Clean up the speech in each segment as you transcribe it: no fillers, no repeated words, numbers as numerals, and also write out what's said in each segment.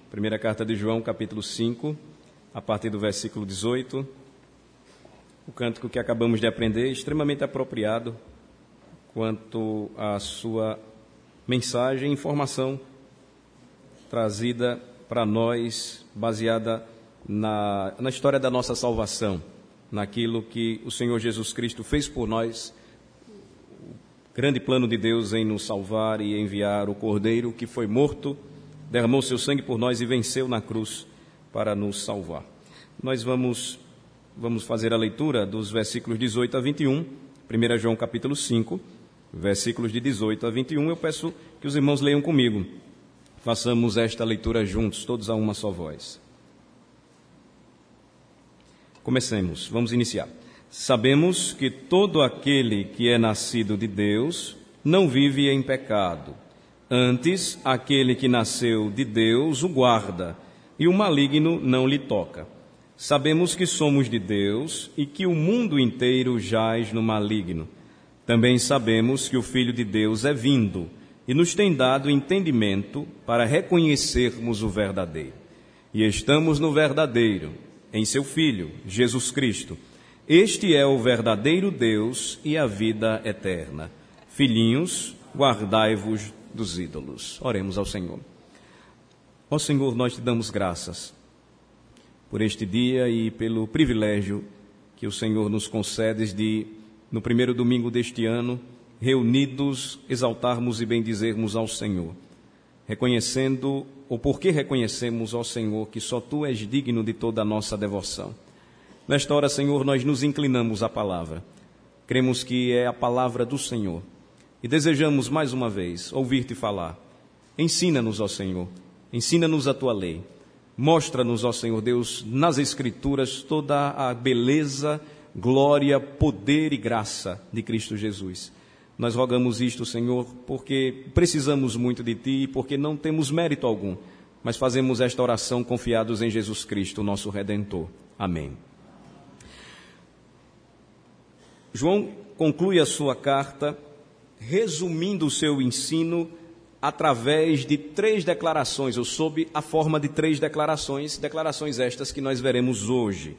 Primeira carta de João, capítulo 5, a partir do versículo 18. O cântico que acabamos de aprender é extremamente apropriado quanto à sua mensagem e informação trazida para nós, baseada na história da nossa salvação, naquilo que o Senhor Jesus Cristo fez por nós, o grande plano de Deus em nos salvar e enviar o Cordeiro que foi morto, derramou seu sangue por nós e venceu na cruz para nos salvar. Nós vamos fazer a leitura dos versículos 18 a 21, 1 João capítulo 5, versículos de 18 a 21. Eu peço que os irmãos leiam comigo. Façamos esta leitura juntos, todos a uma só voz. Comecemos, vamos iniciar. Sabemos que todo aquele que é nascido de Deus não vive em pecado. Antes, aquele que nasceu de Deus o guarda, e o maligno não lhe toca. Sabemos que somos de Deus e que o mundo inteiro jaz no maligno. Também sabemos que o Filho de Deus é vindo e nos tem dado entendimento para reconhecermos o verdadeiro. E estamos no verdadeiro, em seu Filho, Jesus Cristo. Este é o verdadeiro Deus e a vida eterna. Filhinhos, guardai-vos dos ídolos. Oremos ao Senhor. Ó Senhor, nós te damos graças por este dia e pelo privilégio que o Senhor nos concede de, no primeiro domingo deste ano, reunidos, exaltarmos e bendizermos ao Senhor, reconhecendo, ou porque reconhecemos, ó Senhor, que só Tu és digno de toda a nossa devoção. Nesta hora, Senhor, nós nos inclinamos à palavra. Cremos que é a palavra do Senhor e desejamos, mais uma vez, ouvir-Te falar. Ensina-nos, ó Senhor, ensina-nos a Tua lei. Mostra-nos, ó Senhor Deus, nas Escrituras toda a beleza, glória, poder e graça de Cristo Jesus. Nós rogamos isto, Senhor, porque precisamos muito de Ti e porque não temos mérito algum, mas fazemos esta oração confiados em Jesus Cristo, nosso Redentor. Amém. João conclui a sua carta resumindo o seu ensino através de 3 declarações, ou sob a forma de 3 declarações estas que nós veremos hoje.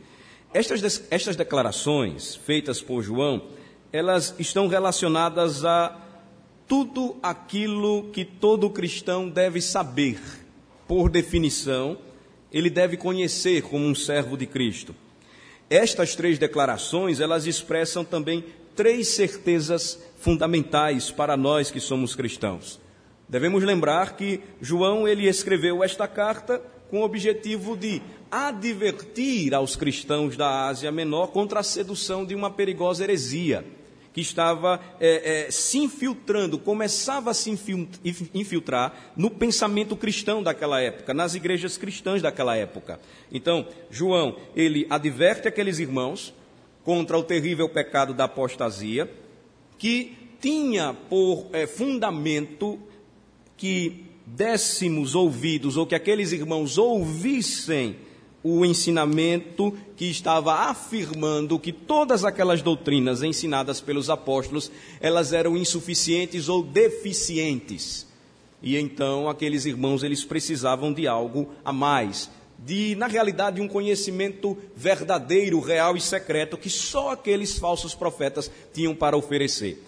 Estas declarações feitas por João, elas estão relacionadas a tudo aquilo que todo cristão deve saber. Por definição, ele deve conhecer como um servo de Cristo. Estas 3 declarações, elas expressam também 3 certezas fundamentais para nós que somos cristãos. Devemos lembrar que João ele escreveu esta carta com o objetivo de advertir aos cristãos da Ásia Menor contra a sedução de uma perigosa heresia que estava se infiltrando, começava a se infiltrar no pensamento cristão daquela época, nas igrejas cristãs daquela época. Então, João, ele adverte aqueles irmãos contra o terrível pecado da apostasia, que tinha por fundamento que dessemos ouvidos, ou que aqueles irmãos ouvissem o ensinamento que estava afirmando que todas aquelas doutrinas ensinadas pelos apóstolos, elas eram insuficientes ou deficientes. E então aqueles irmãos, eles precisavam de algo a mais, na realidade, um conhecimento verdadeiro, real e secreto que só aqueles falsos profetas tinham para oferecer.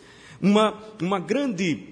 Uma grande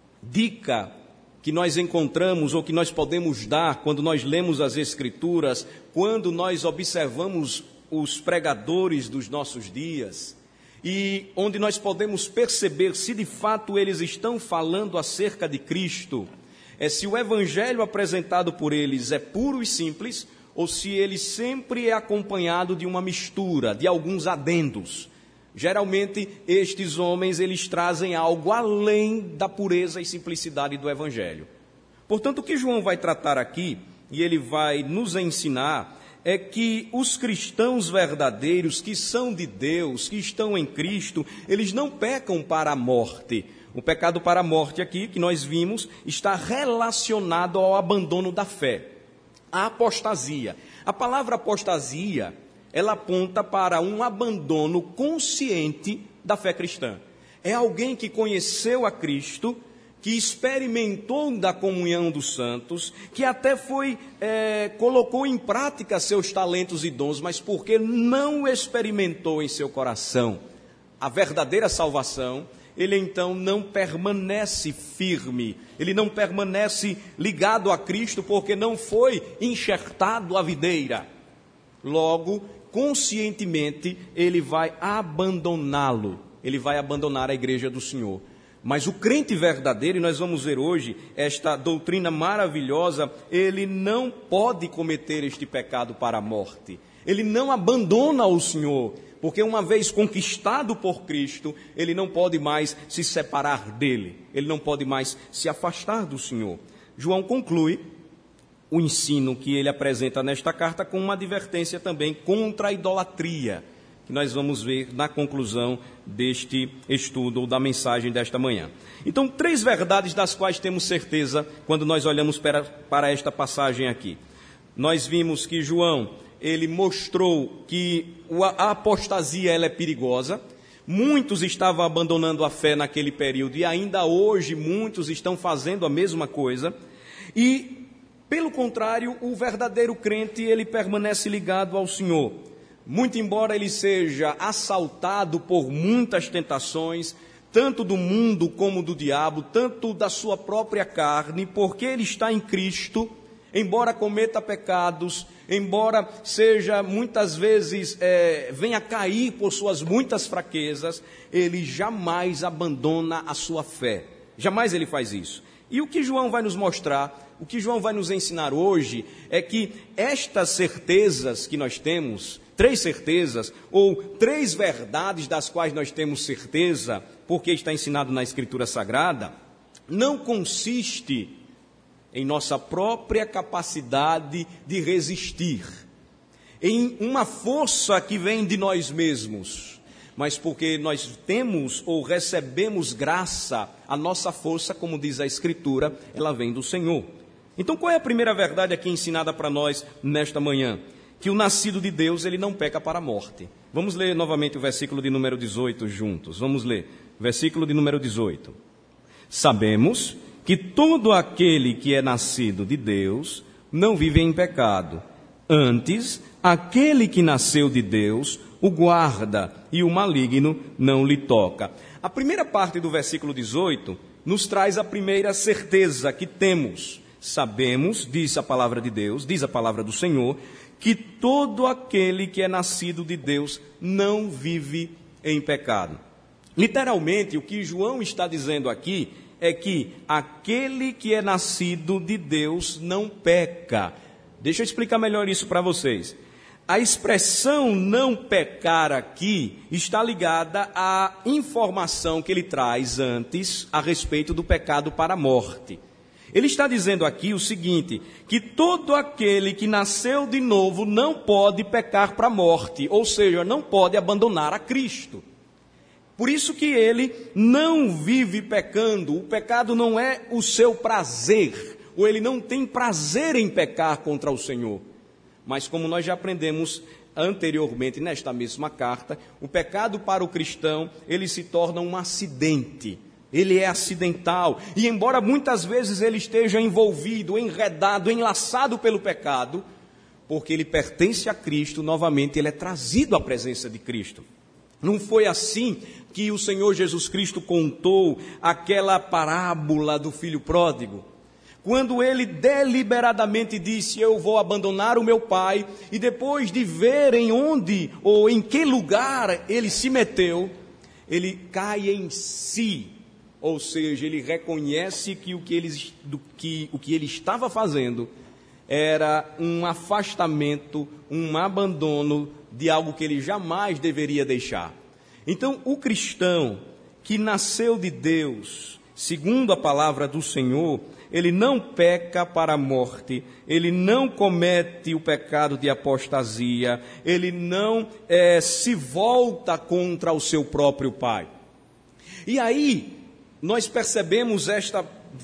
dica que nós encontramos ou que nós podemos dar quando nós lemos as Escrituras, quando nós observamos os pregadores dos nossos dias, e onde nós podemos perceber se de fato eles estão falando acerca de Cristo, é se o evangelho apresentado por eles é puro e simples, ou se ele sempre é acompanhado de uma mistura, de alguns adendos. Geralmente, estes homens, eles trazem algo além da pureza e simplicidade do Evangelho. Portanto, o que João vai tratar aqui, e ele vai nos ensinar, é que os cristãos verdadeiros, que são de Deus, que estão em Cristo, eles não pecam para a morte. O pecado para a morte aqui, que nós vimos, está relacionado ao abandono da fé, a apostasia. A palavra apostasia, ela aponta para um abandono consciente da fé cristã. É alguém que conheceu a Cristo, que experimentou da comunhão dos santos, que até colocou em prática seus talentos e dons, mas porque não experimentou em seu coração a verdadeira salvação, ele então não permanece firme, ele não permanece ligado a Cristo, porque não foi enxertado à videira. Logo, conscientemente, ele vai abandoná-lo, ele vai abandonar a igreja do Senhor. Mas o crente verdadeiro, e nós vamos ver hoje esta doutrina maravilhosa, ele não pode cometer este pecado para a morte. Ele não abandona o Senhor, porque uma vez conquistado por Cristo, ele não pode mais se separar dele, ele não pode mais se afastar do Senhor. João conclui o ensino que ele apresenta nesta carta com uma advertência também contra a idolatria, que nós vamos ver na conclusão deste estudo ou da mensagem desta manhã. Então, 3 verdades das quais temos certeza quando nós olhamos para esta passagem aqui. Nós vimos que João, ele mostrou que a apostasia ela é perigosa. Muitos estavam abandonando a fé naquele período e ainda hoje muitos estão fazendo a mesma coisa. E, pelo contrário, o verdadeiro crente, ele permanece ligado ao Senhor. Muito embora ele seja assaltado por muitas tentações, tanto do mundo como do diabo, tanto da sua própria carne, porque ele está em Cristo, embora cometa pecados, embora seja muitas vezes, venha a cair por suas muitas fraquezas, ele jamais abandona a sua fé, jamais ele faz isso. E o que João vai nos mostrar, o que João vai nos ensinar hoje, é que estas certezas que nós temos, 3 certezas, ou 3 verdades das quais nós temos certeza, porque está ensinado na Escritura Sagrada, não consiste em nossa própria capacidade de resistir, em uma força que vem de nós mesmos, mas porque nós temos ou recebemos graça, a nossa força, como diz a Escritura, ela vem do Senhor. Então, qual é a primeira verdade aqui ensinada para nós nesta manhã? Que o nascido de Deus, ele não peca para a morte. Vamos ler novamente o versículo de número 18 juntos. Vamos ler, versículo de número 18. Sabemos que todo aquele que é nascido de Deus não vive em pecado. Antes, aquele que nasceu de Deus o guarda e o maligno não lhe toca. A primeira parte do versículo 18 nos traz a primeira certeza que temos. Sabemos, diz a palavra de Deus, diz a palavra do Senhor, que todo aquele que é nascido de Deus não vive em pecado. Literalmente, o que João está dizendo aqui é que aquele que é nascido de Deus não peca. Deixa eu explicar melhor isso para vocês. A expressão não pecar aqui está ligada à informação que ele traz antes a respeito do pecado para a morte. Ele está dizendo aqui o seguinte, que todo aquele que nasceu de novo não pode pecar para a morte, ou seja, não pode abandonar a Cristo. Por isso que ele não vive pecando, o pecado não é o seu prazer, ou ele não tem prazer em pecar contra o Senhor. Mas como nós já aprendemos anteriormente nesta mesma carta, o pecado para o cristão, ele se torna um acidente. Ele é acidental, e embora muitas vezes ele esteja envolvido, enredado, enlaçado pelo pecado, porque ele pertence a Cristo, novamente ele é trazido à presença de Cristo. Não foi assim que o Senhor Jesus Cristo contou aquela parábola do filho pródigo? Quando ele deliberadamente disse, eu vou abandonar o meu pai, e depois de ver em onde ou em que lugar ele se meteu, ele cai em si. Ou seja, ele reconhece que o que ele estava fazendo era um afastamento, um abandono de algo que ele jamais deveria deixar. Então, o cristão que nasceu de Deus, segundo a palavra do Senhor, ele não peca para a morte, ele não comete o pecado de apostasia, ele não se volta contra o seu próprio pai. E aí, nós percebemos esta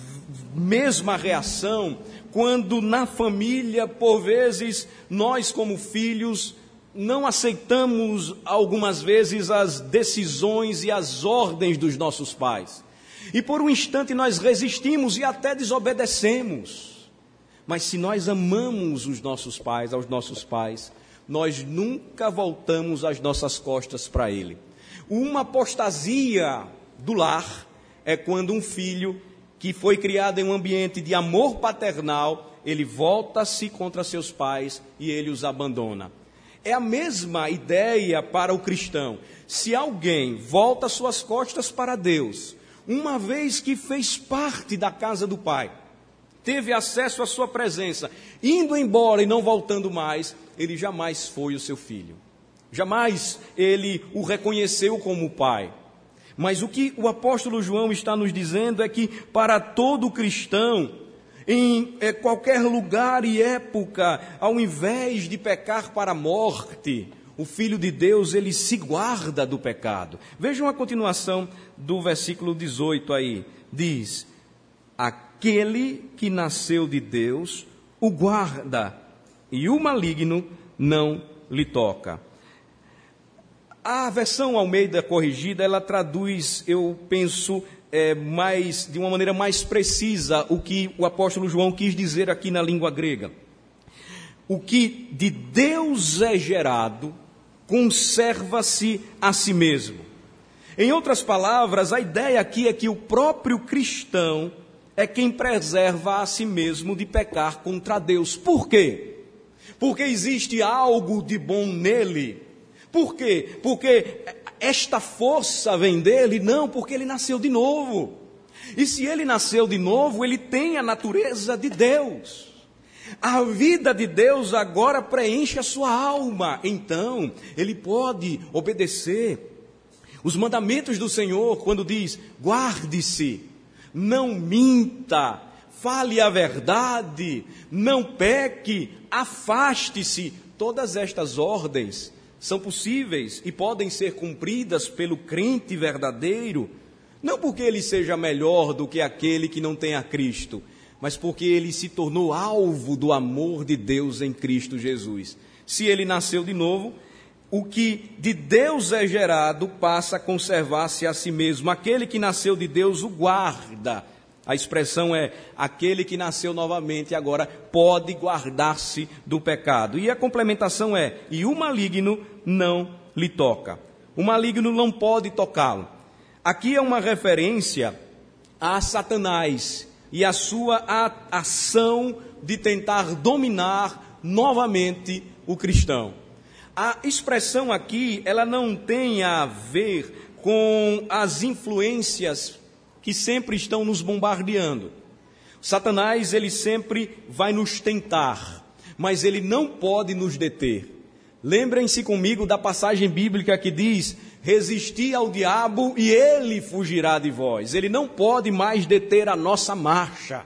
mesma reação quando na família, por vezes, nós como filhos não aceitamos algumas vezes as decisões e as ordens dos nossos pais. E por um instante nós resistimos e até desobedecemos. Mas se nós amamos os nossos pais, aos nossos pais, nós nunca voltamos as nossas costas para ele. Uma apostasia do lar é quando um filho que foi criado em um ambiente de amor paternal, ele volta-se contra seus pais e ele os abandona. É a mesma ideia para o cristão. Se alguém volta suas costas para Deus, uma vez que fez parte da casa do Pai, teve acesso à sua presença, indo embora e não voltando mais, ele jamais foi o seu filho. Jamais ele o reconheceu como pai. Mas o que o apóstolo João está nos dizendo é que para todo cristão, em qualquer lugar e época, ao invés de pecar para a morte, o Filho de Deus, ele se guarda do pecado. Vejam a continuação do versículo 18 aí. Diz: aquele que nasceu de Deus o guarda, e o maligno não lhe toca. A versão Almeida corrigida, ela traduz, eu penso, de uma maneira mais precisa o que o apóstolo João quis dizer aqui na língua grega. O que de Deus é gerado, conserva-se a si mesmo. Em outras palavras, a ideia aqui é que o próprio cristão é quem preserva a si mesmo de pecar contra Deus. Por quê? Porque existe algo de bom nele. Por quê? Porque esta força vem dele? Não, porque ele nasceu de novo. E se ele nasceu de novo, ele tem a natureza de Deus. A vida de Deus agora preenche a sua alma. Então, ele pode obedecer os mandamentos do Senhor quando diz: guarde-se, não minta, fale a verdade, não peque, afaste-se. Todas estas ordens são possíveis e podem ser cumpridas pelo crente verdadeiro, não porque ele seja melhor do que aquele que não tem a Cristo, mas porque ele se tornou alvo do amor de Deus em Cristo Jesus. Se ele nasceu de novo, o que de Deus é gerado passa a conservar-se a si mesmo. Aquele que nasceu de Deus o guarda. A expressão é: aquele que nasceu novamente agora pode guardar-se do pecado. E a complementação é: e o maligno não lhe toca. O maligno não pode tocá-lo. Aqui é uma referência a Satanás e a sua ação de tentar dominar novamente o cristão. A expressão aqui, ela não tem a ver com as influências que sempre estão nos bombardeando. Satanás, ele sempre vai nos tentar, mas ele não pode nos deter. Lembrem-se comigo da passagem bíblica que diz: resisti ao diabo e ele fugirá de vós. Ele não pode mais deter a nossa marcha.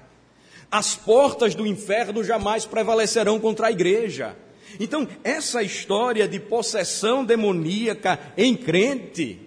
As portas do inferno jamais prevalecerão contra a igreja. Então, essa história de possessão demoníaca em crente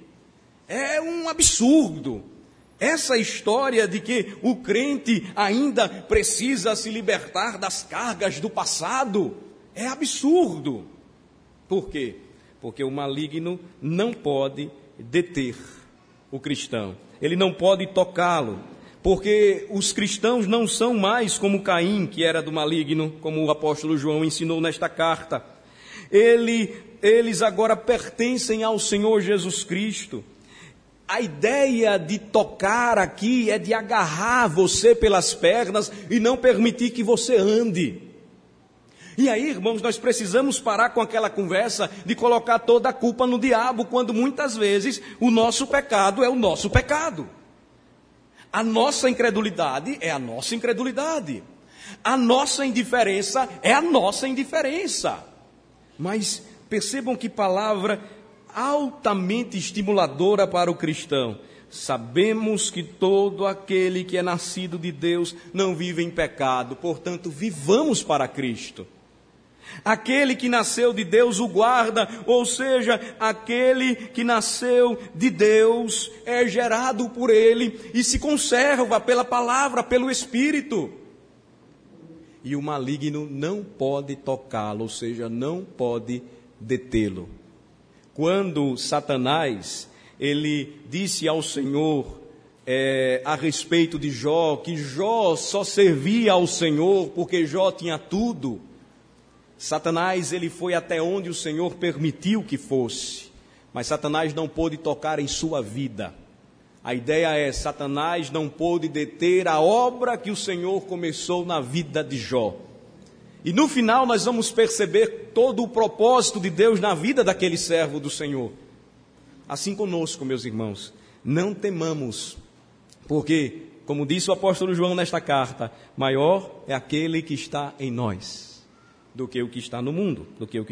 é um absurdo. Essa história de que o crente ainda precisa se libertar das cargas do passado é absurdo. Por quê? Porque o maligno não pode deter o cristão. Ele não pode tocá-lo. Porque os cristãos não são mais como Caim, que era do maligno, como o apóstolo João ensinou nesta carta. Eles agora pertencem ao Senhor Jesus Cristo. A ideia de tocar aqui é de agarrar você pelas pernas e não permitir que você ande. E aí, irmãos, nós precisamos parar com aquela conversa de colocar toda a culpa no diabo, quando muitas vezes o nosso pecado é o nosso pecado. A nossa incredulidade é a nossa incredulidade. A nossa indiferença é a nossa indiferença. Mas percebam que palavra altamente estimuladora para o cristão. Sabemos que todo aquele que é nascido de Deus não vive em pecado, portanto, vivamos para Cristo. Aquele que nasceu de Deus o guarda, ou seja, aquele que nasceu de Deus é gerado por Ele e se conserva pela palavra, pelo Espírito. E o maligno não pode tocá-lo, ou seja, não pode detê-lo. Quando Satanás, ele disse ao Senhor a respeito de Jó, que Jó só servia ao Senhor porque Jó tinha tudo. Satanás, ele foi até onde o Senhor permitiu que fosse, mas Satanás não pôde tocar em sua vida. A ideia é, Satanás não pôde deter a obra que o Senhor começou na vida de Jó. E no final nós vamos perceber todo o propósito de Deus na vida daquele servo do Senhor. Assim conosco, meus irmãos, não temamos, porque, como disse o apóstolo João nesta carta, maior é aquele que está em nós do que o que está no mundo,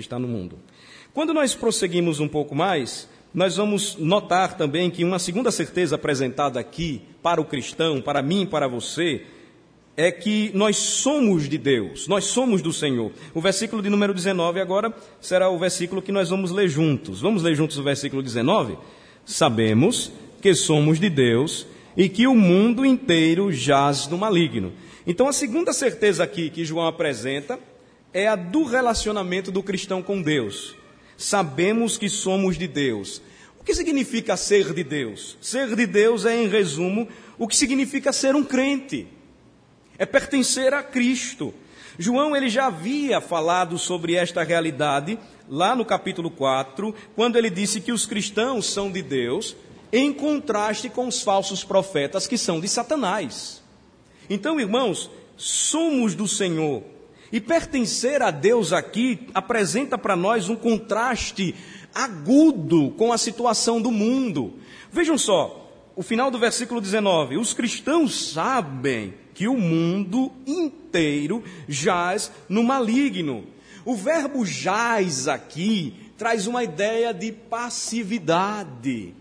Quando nós prosseguimos um pouco mais, nós vamos notar também que uma segunda certeza apresentada aqui para o cristão, para mim, para você, é que nós somos de Deus, nós somos do Senhor. O versículo de número 19 agora será o versículo que nós vamos ler juntos. Vamos ler juntos o versículo 19? Sabemos que somos de Deus e que o mundo inteiro jaz no maligno. Então a segunda certeza aqui que João apresenta é a do relacionamento do cristão com Deus. Sabemos que somos de Deus. O que significa ser de Deus? Ser de Deus é, em resumo, o que significa ser um crente. É pertencer a Cristo. João, ele já havia falado sobre esta realidade lá no capítulo 4, quando ele disse que os cristãos são de Deus, em contraste com os falsos profetas que são de Satanás. Então, irmãos, somos do Senhor. E pertencer a Deus aqui apresenta para nós um contraste agudo com a situação do mundo. Vejam só, o final do versículo 19. Os cristãos sabem que o mundo inteiro jaz no maligno. O verbo jaz aqui traz uma ideia de passividade.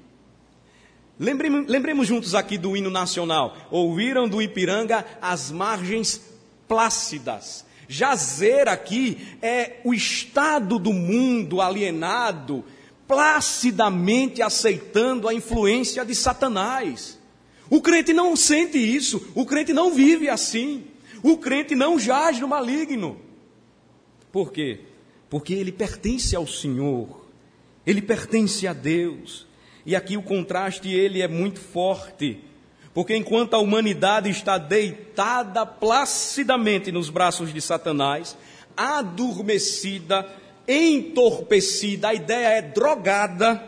Lembremos juntos aqui do hino nacional. Ouviram do Ipiranga as margens plácidas. Jazer aqui é o estado do mundo alienado, placidamente aceitando a influência de Satanás. O crente não sente isso, o crente não vive assim, o crente não jaz no maligno. Por quê? Porque ele pertence ao Senhor, ele pertence a Deus. E aqui o contraste ele é muito forte. Porque enquanto a humanidade está deitada placidamente nos braços de Satanás, adormecida, entorpecida, a ideia é drogada,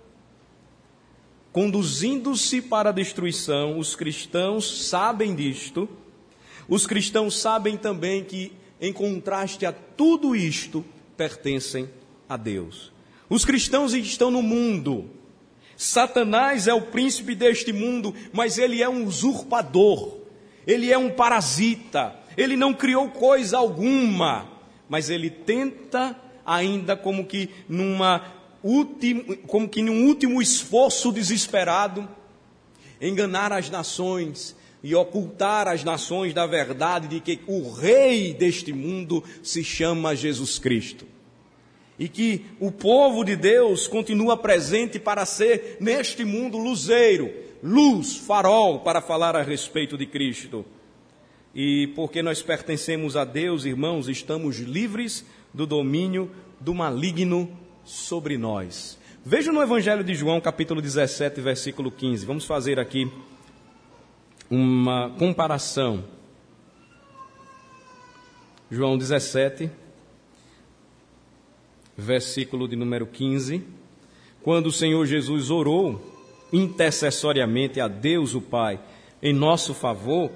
conduzindo-se para a destruição, os cristãos sabem disto. Os cristãos sabem também que, em contraste a tudo isto, pertencem a Deus. Os cristãos estão no mundo. Satanás é o príncipe deste mundo, mas ele é um usurpador, ele é um parasita, ele não criou coisa alguma, mas ele tenta ainda como que num último esforço desesperado, enganar as nações e ocultar as nações da verdade de que o rei deste mundo se chama Jesus Cristo. E que o povo de Deus continua presente para ser, neste mundo, luzeiro, luz, farol, para falar a respeito de Cristo. E porque nós pertencemos a Deus, irmãos, estamos livres do domínio do maligno sobre nós. Veja no Evangelho de João, capítulo 17, versículo 15. Vamos fazer aqui uma comparação. João 17, versículo de número 15, quando o Senhor Jesus orou intercessoriamente a Deus o Pai em nosso favor,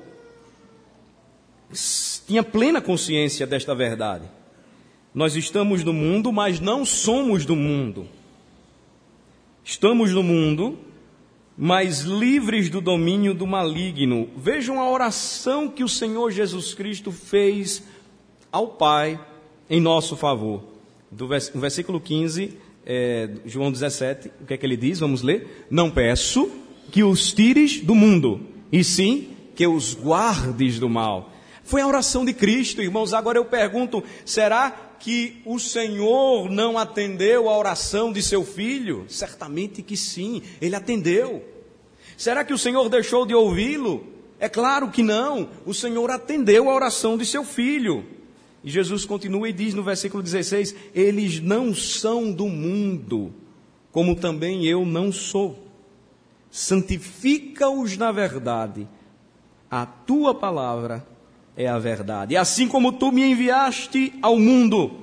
tinha plena consciência desta verdade. Nós estamos no mundo, mas não somos do mundo. Estamos no mundo, mas livres do domínio do maligno. Vejam a oração que o Senhor Jesus Cristo fez ao Pai em nosso favor. Do versículo 15, João 17, o que é que ele diz? Vamos ler. Não peço que os tires do mundo, e sim que os guardes do mal. Foi a oração de Cristo, irmãos. Agora eu pergunto, será que o Senhor não atendeu a oração de seu filho? Certamente que sim, ele atendeu. Será que o Senhor deixou de ouvi-lo? É claro que não, o Senhor atendeu a oração de seu filho. E Jesus continua e diz no versículo 16, eles não são do mundo, como também eu não sou. santifica-os na verdade, a tua palavra é a verdade. E assim como tu me enviaste ao mundo,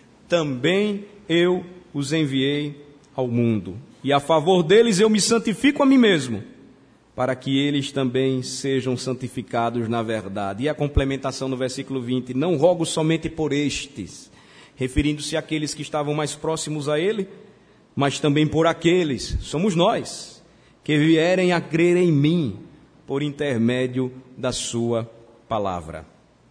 também eu os enviei ao mundo. E a favor deles eu me santifico a mim mesmo, para que eles também sejam santificados na verdade. E a complementação no versículo 20, não rogo somente por estes, referindo-se àqueles que estavam mais próximos a ele, mas também por aqueles, somos nós, que vierem a crer em mim, por intermédio da sua palavra.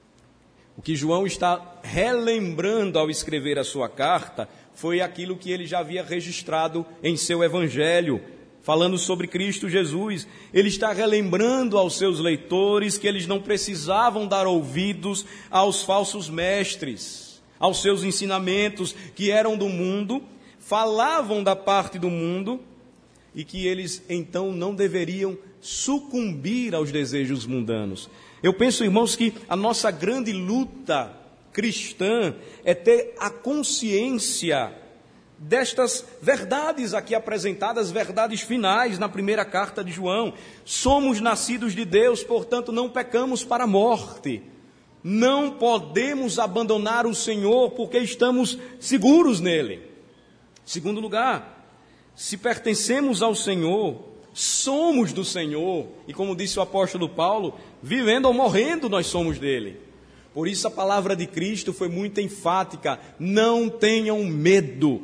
O que João está relembrando ao escrever a sua carta foi aquilo que ele já havia registrado em seu evangelho, falando sobre Cristo Jesus. Ele está relembrando aos seus leitores que eles não precisavam dar ouvidos aos falsos mestres, aos seus ensinamentos que eram do mundo, falavam da parte do mundo, e que eles então não deveriam sucumbir aos desejos mundanos. Eu penso, irmãos, que a nossa grande luta cristã é ter a consciência destas verdades aqui apresentadas, verdades finais na primeira carta de João. Somos nascidos de Deus, portanto não pecamos para a morte. Não podemos abandonar o Senhor porque estamos seguros nele. Segundo lugar, se pertencemos ao Senhor, somos do Senhor, e como disse o apóstolo Paulo, vivendo ou morrendo nós somos dele. Por isso a palavra de Cristo foi muito enfática: não tenham medo.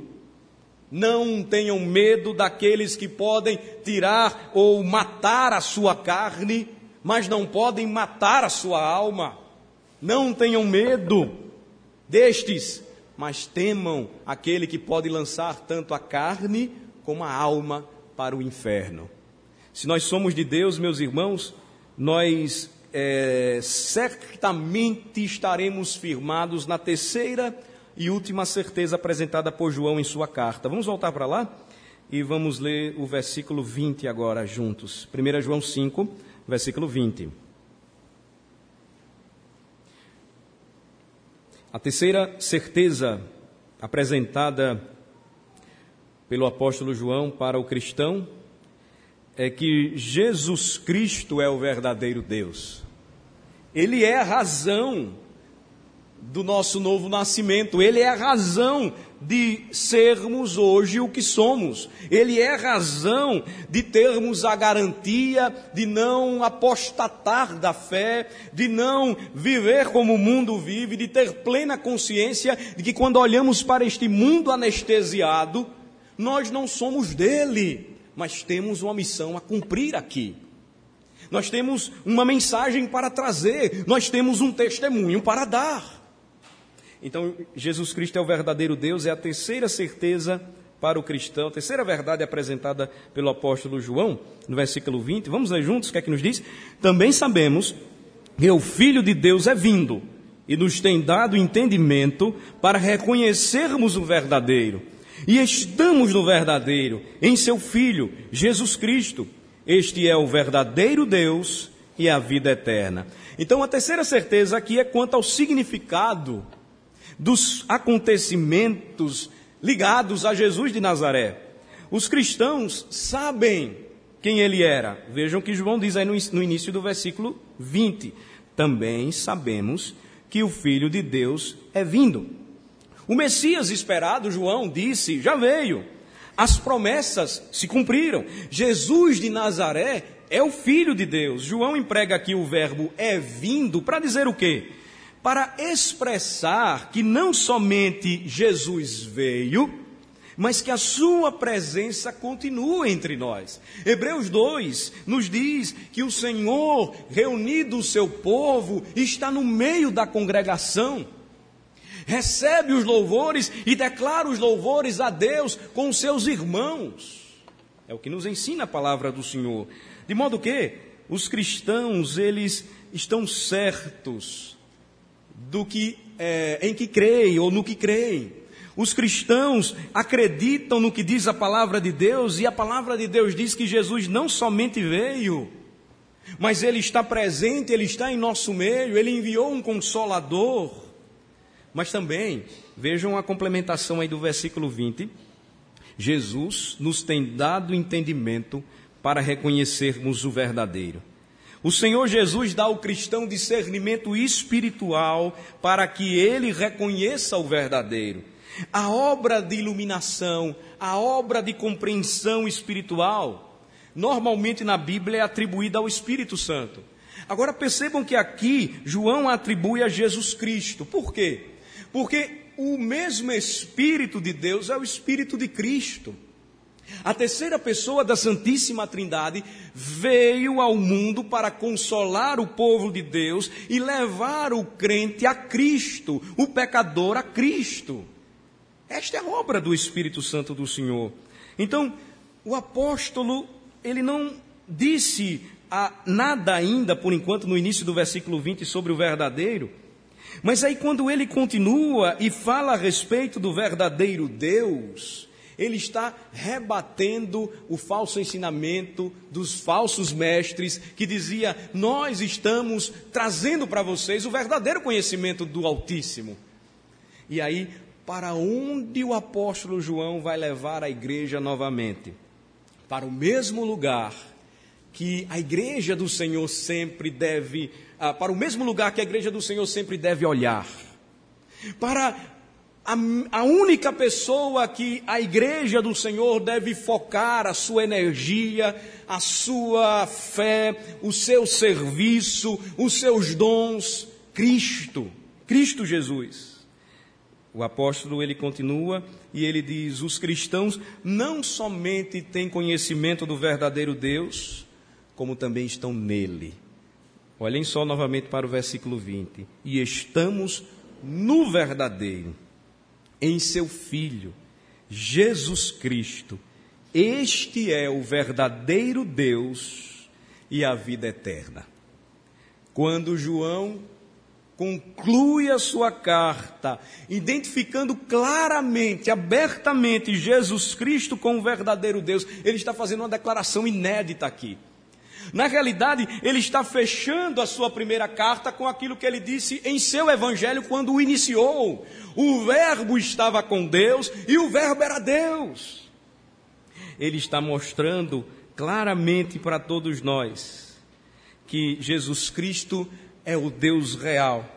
Não tenham medo daqueles que podem tirar ou matar a sua carne, mas não podem matar a sua alma. Não tenham medo destes, mas temam aquele que pode lançar tanto a carne como a alma para o inferno. Se nós somos de Deus, meus irmãos, nós certamente estaremos firmados na terceira e última certeza apresentada por João em sua carta. Vamos voltar para lá e vamos ler o versículo 20 agora juntos. 1 João 5, versículo 20. A terceira certeza apresentada pelo apóstolo João para o cristão é que Jesus Cristo é o verdadeiro Deus. Ele é a razão do nosso novo nascimento. Ele é a razão de sermos hoje o que somos. Ele é a razão de termos a garantia de não apostatar da fé, de não viver como o mundo vive, de ter plena consciência de que quando olhamos para este mundo anestesiado, nós não somos dele, mas temos uma missão a cumprir aqui. Nós temos uma mensagem para trazer, nós temos um testemunho para dar. Então, Jesus Cristo é o verdadeiro Deus, é a terceira certeza para o cristão, a terceira verdade apresentada pelo apóstolo João, no versículo 20. Vamos ler juntos o que é que nos diz? Também sabemos que o Filho de Deus é vindo e nos tem dado entendimento para reconhecermos o verdadeiro. E estamos no verdadeiro, em seu Filho, Jesus Cristo. Este é o verdadeiro Deus e a vida eterna. Então, a terceira certeza aqui é quanto ao significado dos acontecimentos ligados a Jesus de Nazaré. Os cristãos sabem quem ele era. Vejam que João diz aí no início do versículo 20. Também sabemos que o Filho de Deus é vindo. O Messias esperado, João disse, já veio. As promessas se cumpriram. Jesus de Nazaré é o Filho de Deus. João emprega aqui o verbo é vindo para dizer o quê? Para expressar que não somente Jesus veio, mas que a sua presença continua entre nós. Hebreus 2 nos diz que o Senhor, reunido o seu povo, está no meio da congregação. Recebe os louvores e declara os louvores a Deus com os seus irmãos. É o que nos ensina a palavra do Senhor. De modo que os cristãos, eles estão certos do que em que creem ou no que creem. Os cristãos acreditam no que diz a palavra de Deus, e a palavra de Deus diz que Jesus não somente veio, mas ele está presente, ele está em nosso meio, ele enviou um consolador. Mas também, vejam a complementação aí do versículo 20, Jesus nos tem dado entendimento para reconhecermos o verdadeiro. O Senhor Jesus dá ao cristão discernimento espiritual para que ele reconheça o verdadeiro. A obra de iluminação, a obra de compreensão espiritual, normalmente na Bíblia é atribuída ao Espírito Santo. Agora percebam que aqui João atribui a Jesus Cristo. Por quê? Porque o mesmo Espírito de Deus é o Espírito de Cristo. A terceira pessoa da Santíssima Trindade veio ao mundo para consolar o povo de Deus e levar o crente a Cristo, o pecador a Cristo. Esta é a obra do Espírito Santo do Senhor. Então, o apóstolo, ele não disse nada ainda, por enquanto, no início do versículo 20, sobre o verdadeiro. Mas aí, quando ele continua e fala a respeito do verdadeiro Deus, ele está rebatendo o falso ensinamento dos falsos mestres que dizia: nós estamos trazendo para vocês o verdadeiro conhecimento do Altíssimo. E aí, para onde o apóstolo João vai levar a igreja novamente? Para o mesmo lugar que a igreja do Senhor sempre deve, para o mesmo lugar que a igreja do Senhor sempre deve olhar. Para a única pessoa que a igreja do Senhor deve focar a sua energia, a sua fé, o seu serviço, os seus dons, Cristo Jesus. O apóstolo, ele continua e ele diz: os cristãos não somente têm conhecimento do verdadeiro Deus, como também estão nele. Olhem só novamente para o versículo 20. E estamos no verdadeiro, em seu Filho, Jesus Cristo. Este é o verdadeiro Deus e a vida eterna. Quando João conclui a sua carta, identificando claramente, abertamente, Jesus Cristo como o verdadeiro Deus, ele está fazendo uma declaração inédita aqui. Na realidade, ele está fechando a sua primeira carta com aquilo que ele disse em seu evangelho quando o iniciou. O verbo estava com Deus e o verbo era Deus. Ele está mostrando claramente para todos nós que Jesus Cristo é o Deus real,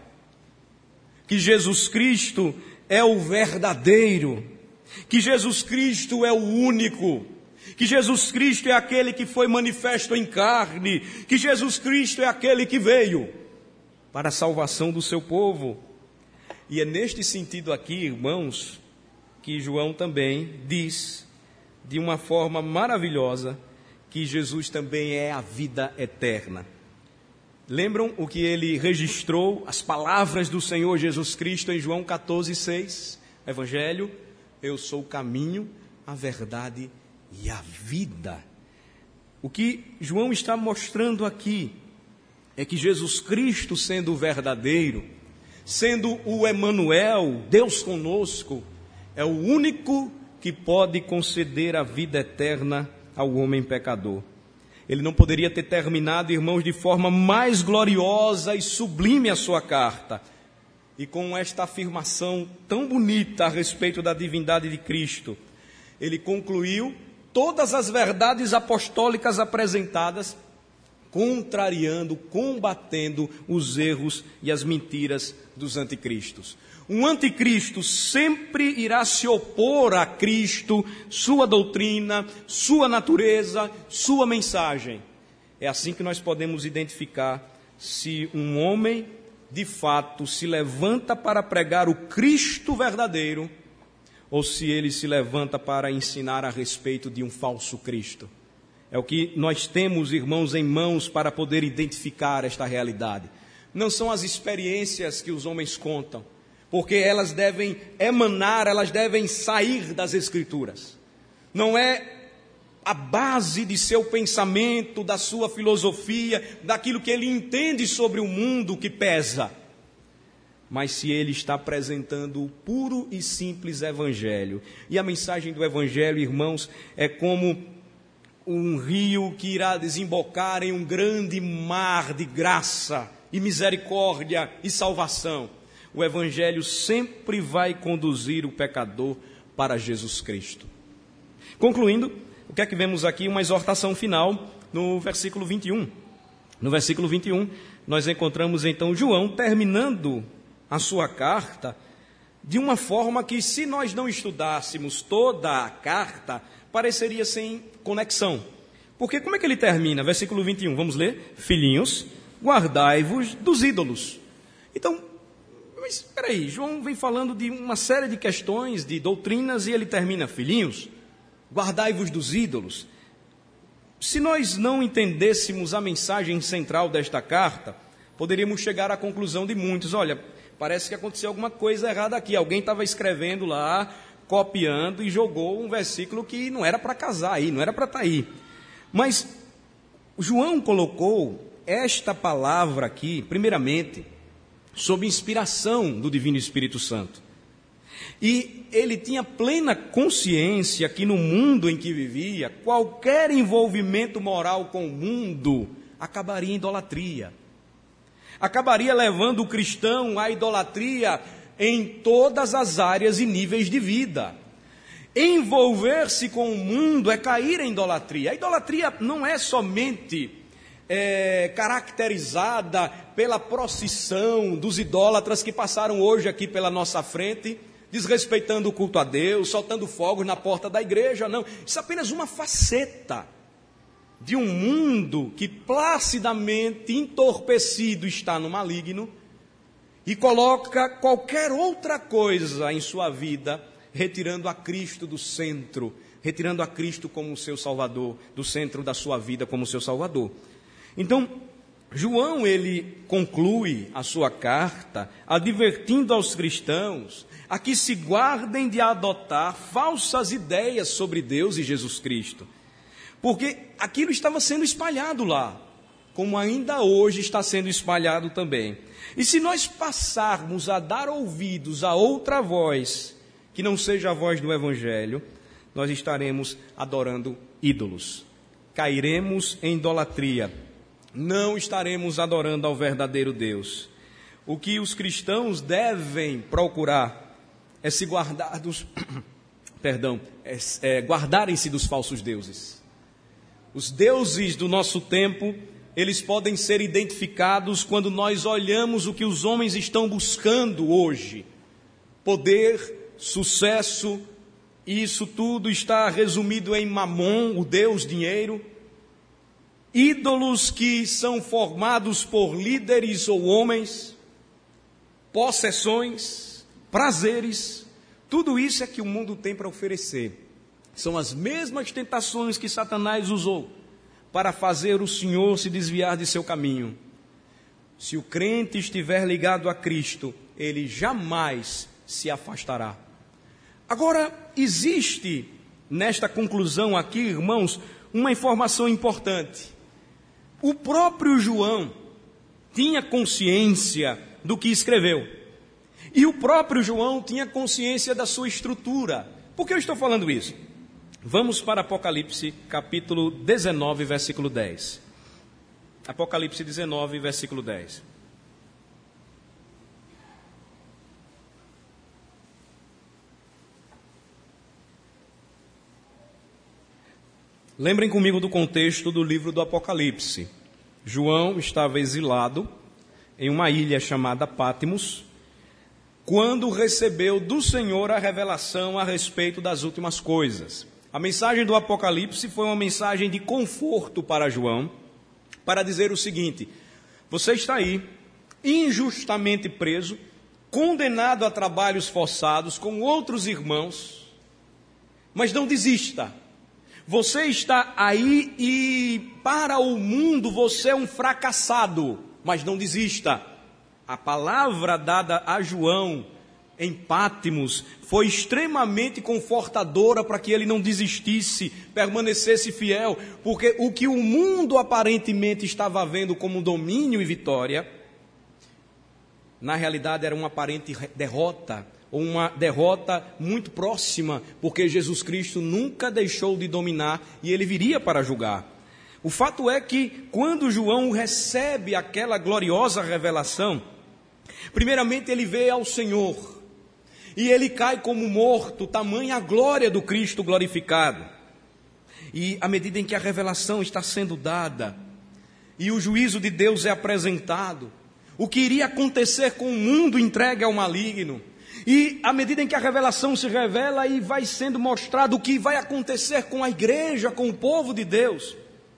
que Jesus Cristo é o verdadeiro, que Jesus Cristo é o único, que Jesus Cristo é aquele que foi manifesto em carne, que Jesus Cristo é aquele que veio para a salvação do seu povo. E é neste sentido aqui, irmãos, que João também diz, de uma forma maravilhosa, que Jesus também é a vida eterna. Lembram o que ele registrou, as palavras do Senhor Jesus Cristo em João 14:6? Evangelho: eu sou o caminho, a verdade e a vida. O que João está mostrando aqui é que Jesus Cristo, sendo o verdadeiro, sendo o Emanuel, Deus conosco, é o único que pode conceder a vida eterna ao homem pecador. Ele não poderia ter terminado, irmãos, de forma mais gloriosa e sublime a sua carta. E com esta afirmação tão bonita a respeito da divindade de Cristo, ele concluiu todas as verdades apostólicas apresentadas, contrariando, combatendo os erros e as mentiras dos anticristos. Um anticristo sempre irá se opor a Cristo, sua doutrina, sua natureza, sua mensagem. É assim que nós podemos identificar se um homem, de fato, se levanta para pregar o Cristo verdadeiro, ou se ele se levanta para ensinar a respeito de um falso Cristo. É o que nós temos, irmãos, em mãos para poder identificar esta realidade. Não são as experiências que os homens contam, porque elas devem emanar, elas devem sair das Escrituras. Não é a base de seu pensamento, da sua filosofia, daquilo que ele entende sobre o mundo que pesa. Mas se ele está apresentando o puro e simples Evangelho. E a mensagem do Evangelho, irmãos, é como um rio que irá desembocar em um grande mar de graça e misericórdia e salvação. O Evangelho sempre vai conduzir o pecador para Jesus Cristo. Concluindo, o que é que vemos aqui? Uma exortação final no versículo 21. No versículo 21, nós encontramos então João terminando a sua carta de uma forma que, se nós não estudássemos toda a carta, pareceria sem conexão. Porque como é que ele termina? Versículo 21, vamos ler? Filhinhos, guardai-vos dos ídolos. Então, mas espera aí, João vem falando de uma série de questões, de doutrinas, e ele termina: filhinhos, guardai-vos dos ídolos. Se nós não entendêssemos a mensagem central desta carta, poderíamos chegar à conclusão de muitos: olha, parece que aconteceu alguma coisa errada aqui, alguém estava escrevendo lá, copiando e jogou um versículo que não era para casar aí, não era para estar aí. Mas João colocou esta palavra aqui, primeiramente, sob inspiração do Divino Espírito Santo. E ele tinha plena consciência que no mundo em que vivia, qualquer envolvimento moral com o mundo acabaria em idolatria. Acabaria levando o cristão à idolatria em todas as áreas e níveis de vida. Envolver-se com o mundo é cair em idolatria. A idolatria não é somente caracterizada pela procissão dos idólatras que passaram hoje aqui pela nossa frente, desrespeitando o culto a Deus, soltando fogos na porta da igreja. Não, isso é apenas uma faceta de um mundo que placidamente entorpecido está no maligno e coloca qualquer outra coisa em sua vida, retirando a Cristo do centro, retirando a Cristo como seu Salvador, do centro da sua vida como seu Salvador. Então, João, ele conclui a sua carta advertindo aos cristãos a que se guardem de adotar falsas ideias sobre Deus e Jesus Cristo, porque aquilo estava sendo espalhado lá, como ainda hoje está sendo espalhado também. E se nós passarmos a dar ouvidos a outra voz, que não seja a voz do Evangelho, nós estaremos adorando ídolos, cairemos em idolatria, não estaremos adorando ao verdadeiro Deus. O que os cristãos devem procurar é se guardar dos, guardarem-se dos falsos deuses. Os deuses do nosso tempo, eles podem ser identificados quando nós olhamos o que os homens estão buscando hoje: poder, sucesso, e isso tudo está resumido em Mamon, o Deus dinheiro. Ídolos que são formados por líderes ou homens, possessões, prazeres, tudo isso é que o mundo tem para oferecer. São as mesmas tentações que Satanás usou para fazer o Senhor se desviar de seu caminho. Se o crente estiver ligado a Cristo, ele jamais se afastará. Agora, existe nesta conclusão aqui, irmãos, uma informação importante. O próprio João tinha consciência do que escreveu. E o próprio João tinha consciência da sua estrutura. Por que eu estou falando isso? Vamos para Apocalipse, capítulo 19, versículo 10. Apocalipse 19, versículo 10. Lembrem comigo do contexto do livro do Apocalipse. João estava exilado em uma ilha chamada Pátimos, quando recebeu do Senhor a revelação a respeito das últimas coisas. A mensagem do Apocalipse foi uma mensagem de conforto para João, para dizer o seguinte: você está aí, injustamente preso, condenado a trabalhos forçados com outros irmãos, mas não desista. Você está aí e para o mundo você é um fracassado, mas não desista. A palavra dada a João em Pátimos foi extremamente confortadora para que ele não desistisse, permanecesse fiel, porque o que o mundo aparentemente estava vendo como domínio e vitória, na realidade era uma aparente derrota, ou uma derrota muito próxima, porque Jesus Cristo nunca deixou de dominar e ele viria para julgar. O fato é que quando João recebe aquela gloriosa revelação, primeiramente ele vê ao Senhor e ele cai como morto, tamanha a glória do Cristo glorificado. E à medida em que a revelação está sendo dada e o juízo de Deus é apresentado, o que iria acontecer com o mundo entregue ao maligno, e à medida em que a revelação se revela e vai sendo mostrado o que vai acontecer com a igreja, com o povo de Deus,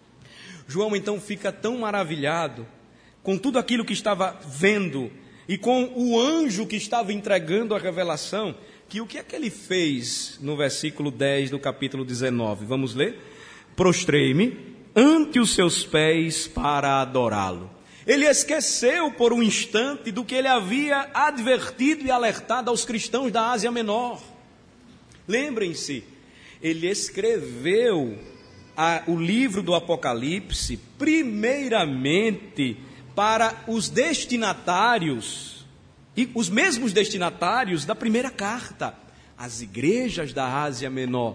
João então fica tão maravilhado com tudo aquilo que estava vendo e com o anjo que estava entregando a revelação, que o que é que ele fez no versículo 10 do capítulo 19? Vamos ler? Prostrei-me ante os seus pés para adorá-lo. Ele esqueceu por um instante do que ele havia advertido e alertado aos cristãos da Ásia Menor. Lembrem-se, ele escreveu o livro do Apocalipse primeiramente para os destinatários, e os mesmos destinatários da primeira carta, as igrejas da Ásia Menor.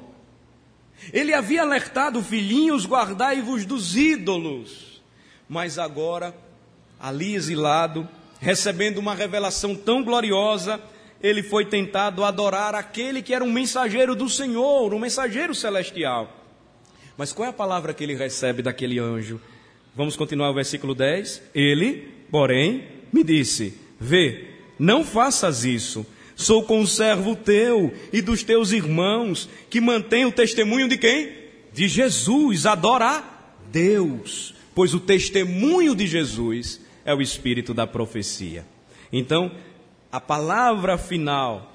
Ele havia alertado: filhinhos, guardai-vos dos ídolos. Mas agora, ali exilado, recebendo uma revelação tão gloriosa, ele foi tentado adorar aquele que era um mensageiro do Senhor, um mensageiro celestial. Mas qual é a palavra que ele recebe daquele anjo? Vamos continuar o versículo 10. Ele, porém, me disse: vê, não faças isso. Sou conservo teu e dos teus irmãos, que mantém o testemunho de quem? De Jesus. Adora a Deus, pois o testemunho de Jesus é o espírito da profecia. Então, a palavra final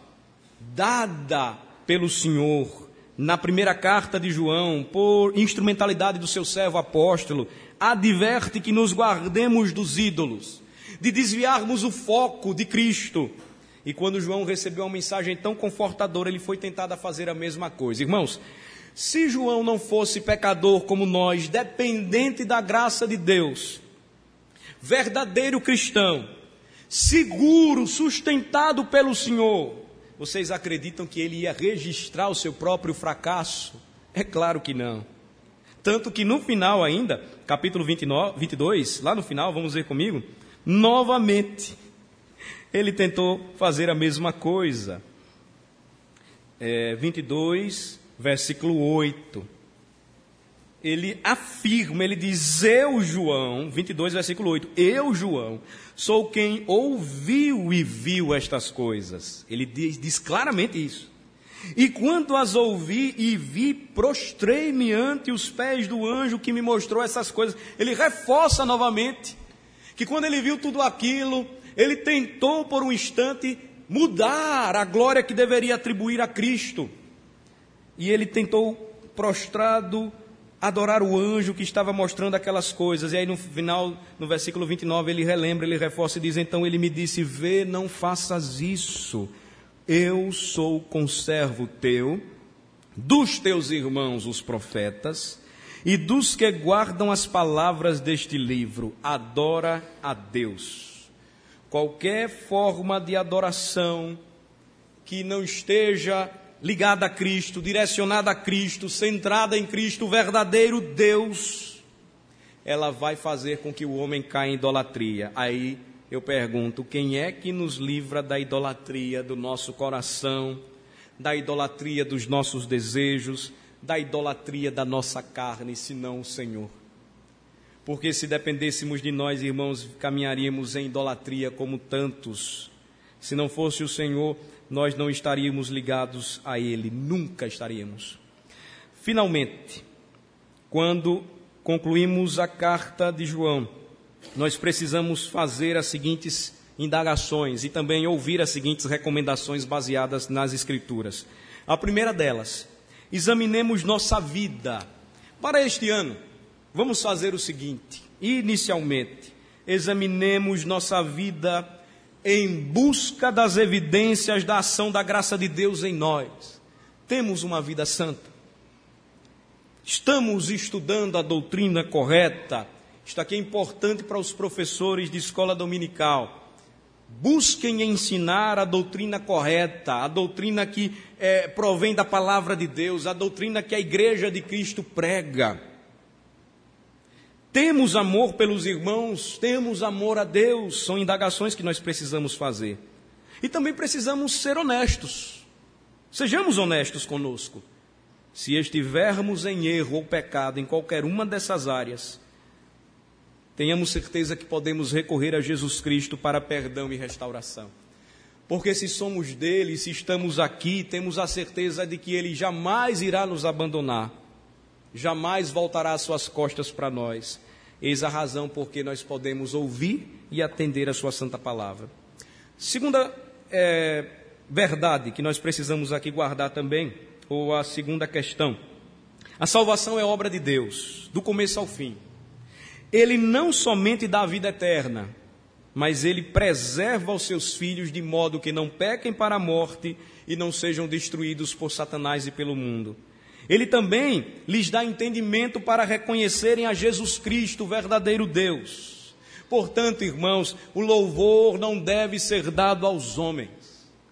dada pelo Senhor na primeira carta de João, por instrumentalidade do seu servo apóstolo, adverte que nos guardemos dos ídolos, de desviarmos o foco de Cristo. E quando João recebeu uma mensagem tão confortadora, ele foi tentado a fazer a mesma coisa. Irmãos, se João não fosse pecador como nós, dependente da graça de Deus, verdadeiro cristão, seguro, sustentado pelo Senhor, vocês acreditam que ele ia registrar o seu próprio fracasso? É claro que não. Tanto que no final ainda, capítulo 22, lá no final, vamos ver comigo, novamente, ele tentou fazer a mesma coisa. 22, versículo 8. Ele afirma, ele diz: eu, João, 22, versículo 8, eu, João, sou quem ouviu e viu estas coisas. Ele diz claramente isso. E quando as ouvi e vi, prostrei-me ante os pés do anjo que me mostrou essas coisas. Ele reforça novamente que quando ele viu tudo aquilo, ele tentou por um instante mudar a glória que deveria atribuir a Cristo. E ele tentou, prostrado, adorar o anjo que estava mostrando aquelas coisas. E aí no final, no versículo 29, ele relembra, ele reforça e diz: então ele me disse: vê, não faças isso. Eu sou conservo teu, dos teus irmãos os profetas, e dos que guardam as palavras deste livro. Adora a Deus. Qualquer forma de adoração que não esteja ligada a Cristo, direcionada a Cristo, centrada em Cristo, o verdadeiro Deus, ela vai fazer com que o homem caia em idolatria. Aí eu pergunto: quem é que nos livra da idolatria do nosso coração, da idolatria dos nossos desejos, da idolatria da nossa carne, senão o Senhor? Porque se dependêssemos de nós, irmãos, caminharíamos em idolatria como tantos. Se não fosse o Senhor, nós não estaríamos ligados a Ele, nunca estaríamos. Finalmente, quando concluímos a carta de João, nós precisamos fazer as seguintes indagações e também ouvir as seguintes recomendações baseadas nas Escrituras. A primeira delas: examinemos nossa vida. Para este ano, vamos fazer o seguinte: inicialmente, examinemos nossa vida em busca das evidências da ação da graça de Deus em nós. Temos uma vida santa? Estamos estudando a doutrina correta? Isto aqui é importante para os professores de escola dominical. Busquem ensinar a doutrina correta, a doutrina que provém da palavra de Deus, a doutrina que a Igreja de Cristo prega. Temos amor pelos irmãos, temos amor a Deus, são indagações que nós precisamos fazer. E também precisamos ser honestos. Sejamos honestos conosco. se estivermos em erro ou pecado em qualquer uma dessas áreas, tenhamos certeza que podemos recorrer a Jesus Cristo para perdão e restauração. Porque se somos dele, se estamos aqui, temos a certeza de que ele jamais irá nos abandonar, jamais voltará as suas costas para nós. Eis a razão por que nós podemos ouvir e atender a sua santa palavra. Segunda verdade que nós precisamos aqui guardar também, ou a segunda questão: a salvação é obra de Deus, do começo ao fim. Ele não somente dá a vida eterna, mas ele preserva os seus filhos de modo que não pequem para a morte e não sejam destruídos por Satanás e pelo mundo. Ele também lhes dá entendimento para reconhecerem a Jesus Cristo, o verdadeiro Deus. Portanto, irmãos, o louvor não deve ser dado aos homens.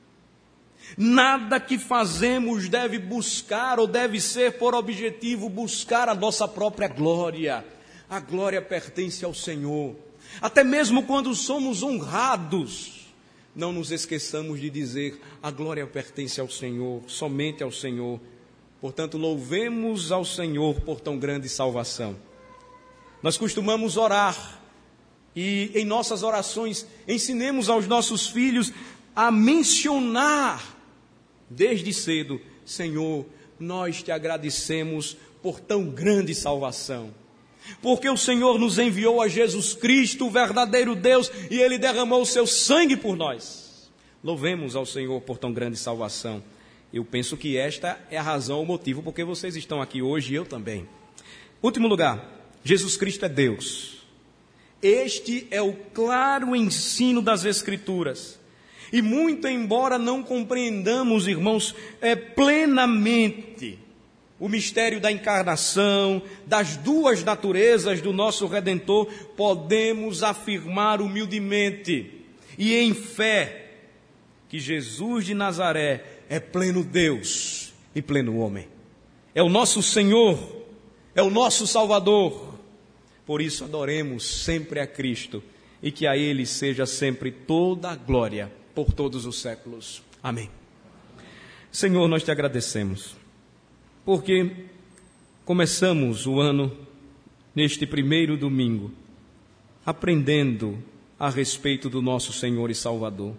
Nada que fazemos deve buscar ou deve ser por objetivo buscar a nossa própria glória. A glória pertence ao Senhor. Até mesmo quando somos honrados, não nos esqueçamos de dizer: a glória pertence ao Senhor, somente ao Senhor. Portanto, louvemos ao Senhor por tão grande salvação. Nós costumamos orar e em nossas orações ensinemos aos nossos filhos a mencionar desde cedo: Senhor, nós te agradecemos por tão grande salvação. Porque o Senhor nos enviou a Jesus Cristo, o verdadeiro Deus, e Ele derramou o seu sangue por nós. Louvemos ao Senhor por tão grande salvação. Eu penso que esta é a razão, o motivo porque vocês estão aqui hoje e eu também. Último lugar, Jesus Cristo é Deus. Este é o claro ensino das Escrituras. E muito embora não compreendamos, irmãos, plenamente o mistério da encarnação, das duas naturezas do nosso Redentor, podemos afirmar humildemente e em fé que Jesus de Nazaré é pleno Deus e pleno homem. É o nosso Senhor, é o nosso Salvador. Por isso adoremos sempre a Cristo e que a Ele seja sempre toda a glória por todos os séculos. Amém. Senhor, nós te agradecemos, porque começamos o ano neste primeiro domingo, aprendendo a respeito do nosso Senhor e Salvador,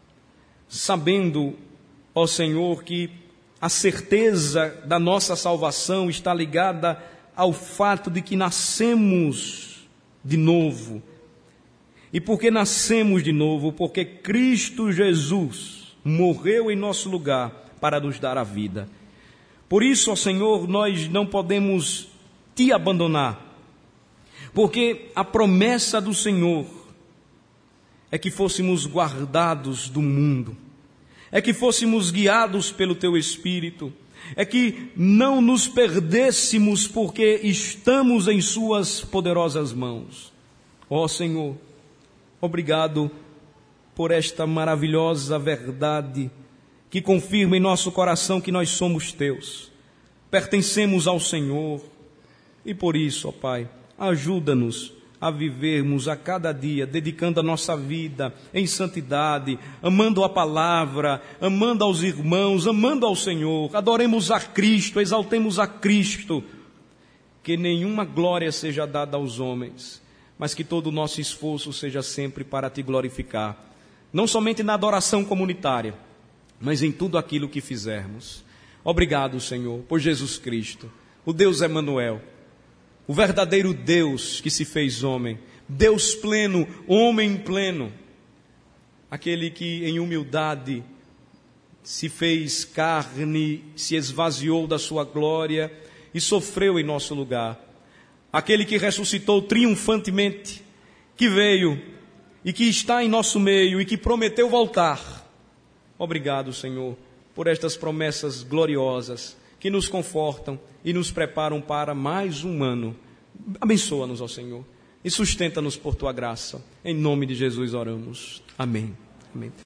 sabendo, ó Senhor, que a certeza da nossa salvação está ligada ao fato de que nascemos de novo. E porque nascemos de novo? Porque Cristo Jesus morreu em nosso lugar para nos dar a vida. Por isso, ó Senhor, nós não podemos te abandonar, porque a promessa do Senhor é que fôssemos guardados do mundo, é que fôssemos guiados pelo Teu Espírito, é que não nos perdêssemos porque estamos em Suas poderosas mãos. Ó Senhor, obrigado por esta maravilhosa verdade que confirma em nosso coração que nós somos Teus, pertencemos ao Senhor, e por isso, ó Pai, ajuda-nos a vivermos a cada dia, dedicando a nossa vida em santidade, amando a palavra, amando aos irmãos, amando ao Senhor, adoremos a Cristo, exaltemos a Cristo, que nenhuma glória seja dada aos homens, mas que todo o nosso esforço seja sempre para Te glorificar, não somente na adoração comunitária, mas em tudo aquilo que fizermos. Obrigado, Senhor, por Jesus Cristo, o Deus Emanuel, o verdadeiro Deus que se fez homem, Deus pleno, homem pleno, aquele que em humildade se fez carne, se esvaziou da sua glória e sofreu em nosso lugar, aquele que ressuscitou triunfantemente, que veio e que está em nosso meio e que prometeu voltar. Obrigado, Senhor, por estas promessas gloriosas que nos confortam e nos preparam para mais um ano. Abençoa-nos, ó Senhor, e sustenta-nos por Tua graça. Em nome de Jesus oramos. Amém. Amém.